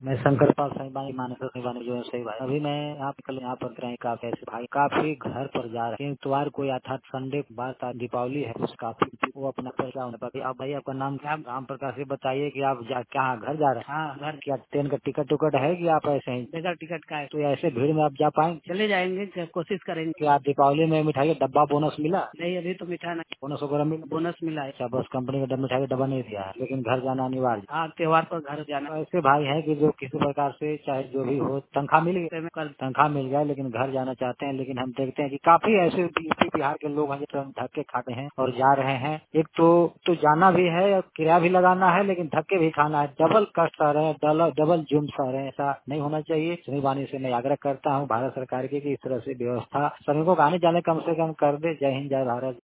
मैं शंकर पाल साईं बानी मानस सिंह बानी जो है सही भाई। अभी मैं यहाँ पे कल यहाँ पर रहे काफी ऐसे भाई काफी घर पर जा रहे हैं। इतवार को या था संडे के बाद दीपावली है उस काफी वो अपना पैसा होने पाती। आप भाई आपका नाम क्या? राम प्रकाश जी बताइए कि आप क्या घर जा रहे हैं? हाँ घर। क्या ट्रेन का टिकट उकट है कि आप ऐसे ही बगैर टिकट का है? तो ऐसे भीड़ में आप जा पाएंगे? चले जाएंगे, कोशिश करेंगे। क्या दीपावली में मिठाई का डब्बा बोनस मिला? नहीं अभी तो मिठाई नहीं। बोनस वगैरह मिला? बोनस मिला है। अच्छा बस कंपनी का मिठाई का डब्बा नहीं दिया है, लेकिन घर जाना अनिवार्य। हाँ त्योहार पर घर जाना। ऐसे भाई है कि जो किसी प्रकार से चाहे जो भी हो तनख्वाह मिल गई, कल तनख्वाह मिल जाए लेकिन घर जाना चाहते हैं। लेकिन हम देखते हैं कि काफी ऐसे यूपी बिहार के लोग हैं जो धक्के खाते हैं और जा रहे हैं। एक तो जाना भी है और किराया भी लगाना है, लेकिन धक्के भी खाना है। डबल कष्ट आ रहे हैं, डबल जुम्स आ रहे हैं। ऐसा नहीं होना चाहिए। श्री वाणी से मैं आग्रह करता हूँ भारत सरकार की कि इस तरह से व्यवस्था श्रमिकों को आने जाने कम से कम कर दे। जय हिंद जय भारत।